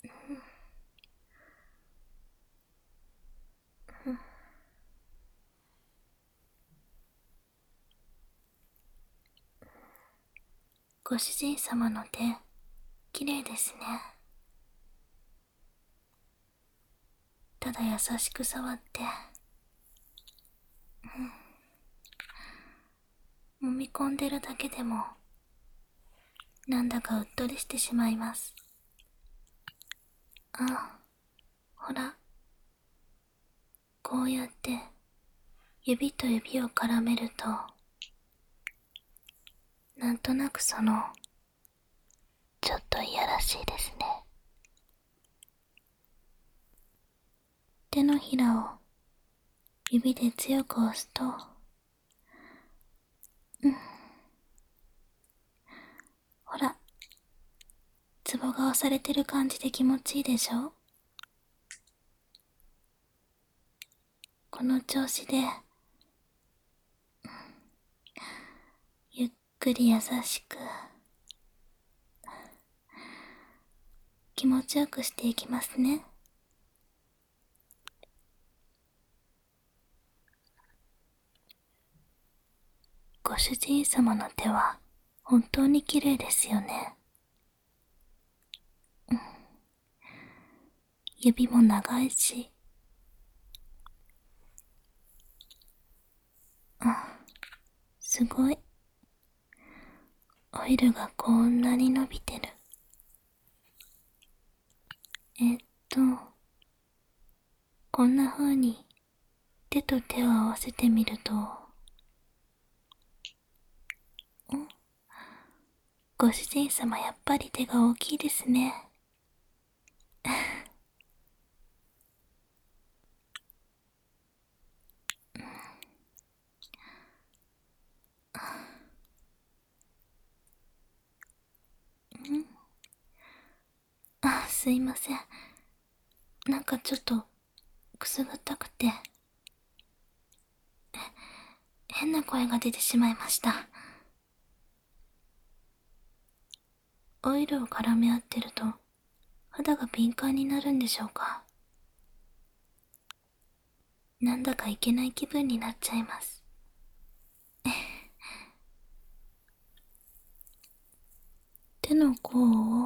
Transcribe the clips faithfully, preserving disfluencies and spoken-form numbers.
ご主人様の手、きれいですね。ただ優しく触って、うん、揉み込んでるだけでも、なんだかうっとりしてしまいます。あ、ほら。こうやって、指と指を絡めると、なんとなくその、ちょっといやらしいですね。手のひらを指で強く押すと、うん。ほら、ツボが押されてる感じで気持ちいいでしょ？この調子で、ゆっくり優しく、気持ちよくしていきますね。ご主人様の手は本当に綺麗ですよね。うん、指も長いし、あ、すごい。オイルがこんなに伸びてる。えっと、こんな風に手と手を合わせてみると、ん？ご主人様やっぱり手が大きいですね。ん？あ、すいません。なんかちょっとくすぐったくて、変な声が出てしまいました。オイルを絡め合ってると肌が敏感になるんでしょうか。なんだかいけない気分になっちゃいます。手の甲を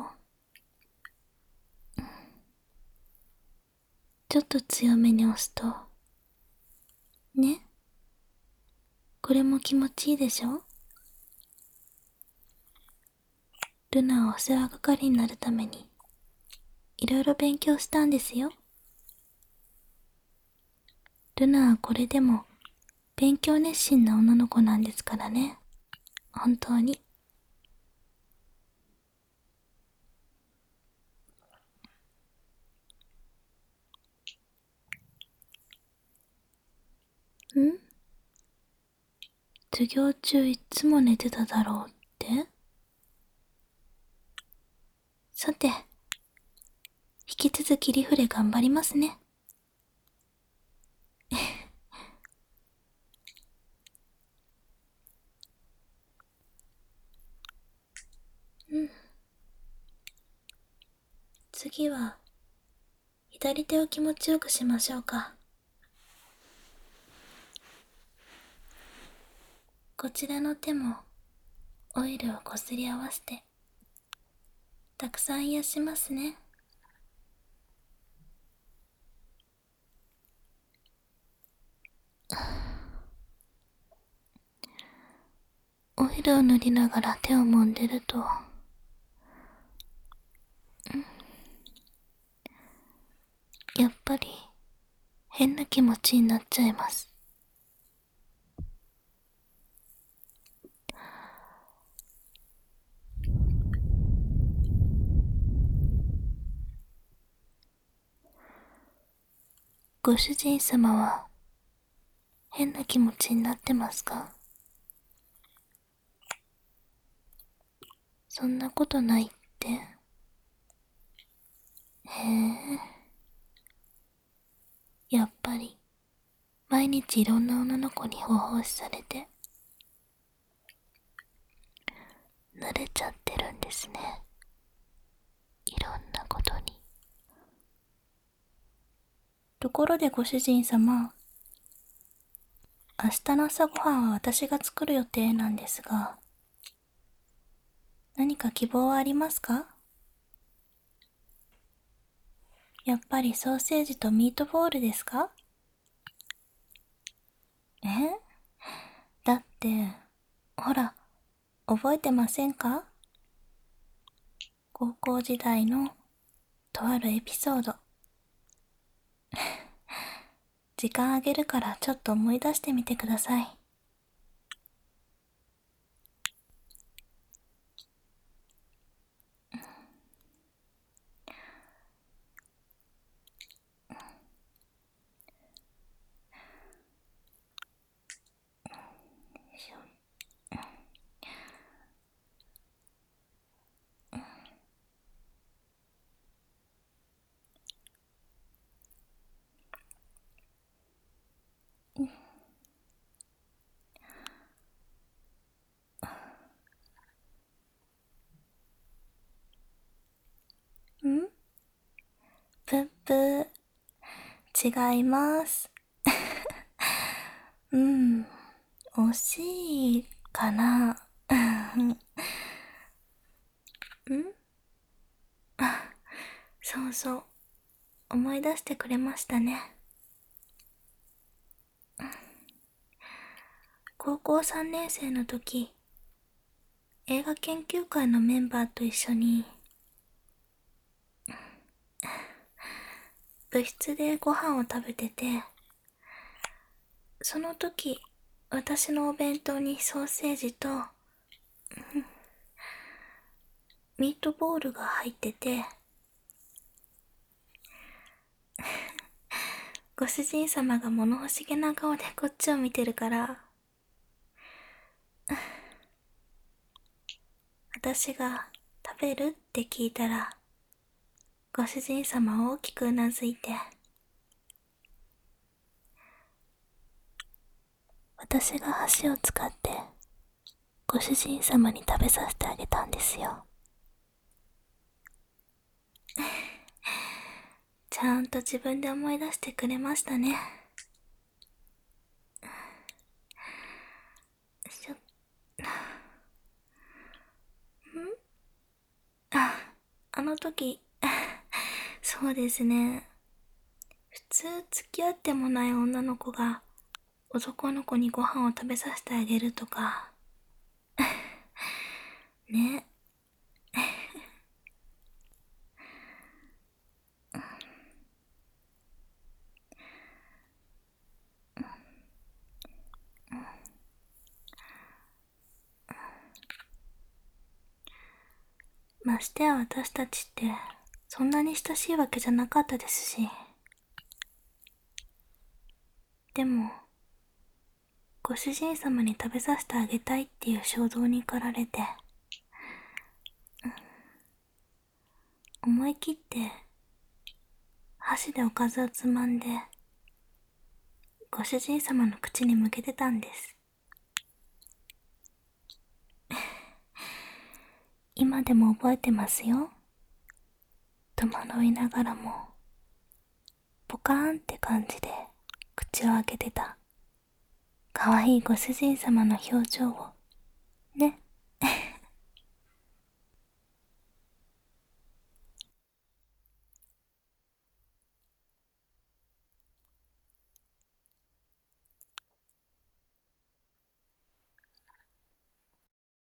ちょっと強めに押すと、ね、これも気持ちいいでしょ？ルナはお世話係になるためにいろいろ勉強したんですよ。ルナはこれでも勉強熱心な女の子なんですからね。本当に。ん？授業中いつも寝てただろうって？さて、引き続きリフレ頑張りますね。うん。次は、左手を気持ちよくしましょうか。こちらの手も、オイルをこすり合わせて、たくさん癒しますね。オイルを塗りながら手を揉んでると、やっぱり変な気持ちになっちゃいます。ご主人様は変な気持ちになってますか？そんなことないって。へえ、やっぱり毎日いろんな女の子に保護されて慣れちゃってるんですね。いろんなことに。 ところでご主人様、明日の朝ごはんは私が作る予定なんですが、何か希望はありますか？やっぱりソーセージとミートボールですか？え？だって、ほら、覚えてませんか？高校時代のとあるエピソード。時間あげるからちょっと思い出してみてください。ん？ぷっぷ、違います。うん、惜しいかな。ん？そうそう、思い出してくれましたね。高校さんねん生の時、映画研究会のメンバーと一緒に、部室でご飯を食べてて、その時、私のお弁当にソーセージと、ミートボールが入ってて、ご主人様が物欲しげな顔でこっちを見てるから、私が食べるって聞いたら、ご主人様は大きくうなずいて、私が箸を使ってご主人様に食べさせてあげたんですよ。ちゃんと自分で思い出してくれましたね。しょ、んあ、あの時、そうですね。普通付き合ってもない女の子が男の子にご飯を食べさせてあげるとか、ね。ましてや私たちってそんなに親しいわけじゃなかったですし。でも、ご主人様に食べさせてあげたいっていう衝動に駆られて、思い切って箸でおかずをつまんで、ご主人様の口に向けてたんです。今でも覚えてますよ。戸惑いながらも、ポカーンって感じで口を開けてた、可愛いご主人様の表情を、ね。